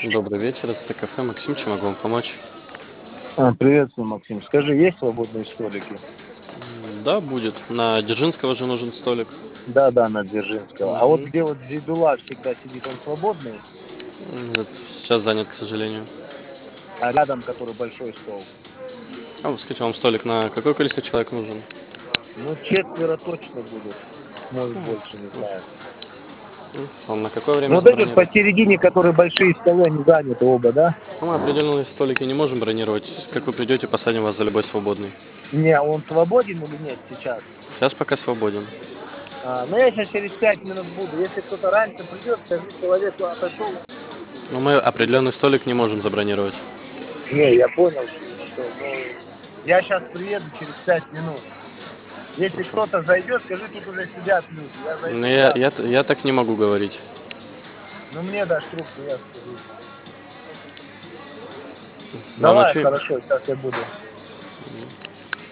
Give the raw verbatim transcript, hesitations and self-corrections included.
Добрый вечер, это кафе Максим, чем могу вам помочь? А, приветствую, Максим. Скажи, есть свободные столики? М, Да, будет. На Дзержинского же нужен столик. Да, да, на Дзержинского. А вот Мгм. где вот Зидула всегда сидит, он свободный? М, это Сейчас занят, к сожалению. А рядом, который большой стол? А вот скажите, вам столик на какое количество человек нужен? Ну, четверо точно будут. Может, М, больше, не м, знаю. м. Вам на какое Ну, время вот эти вот забронировать? посередине, которые большие столы, они заняты оба, да? Ну, мы определенные столики не можем бронировать. Как вы придете, посадим вас за любой свободный. Не, он свободен или нет сейчас? Сейчас пока свободен. А, ну, я сейчас через пять минут буду. Если кто-то раньше придет, скажи человеку, отошел. Но мы определенный столик не можем забронировать. Не, я понял, что, ну, я сейчас приеду через пять минут. Если Хорошо. кто-то зайдет, скажи, тут уже сидят люди. Я Но зайду я, сразу. я, т- я так не могу говорить. Ну, мне дашь трубку, я скажу. Вам на Давай, чей? хорошо, сейчас я буду.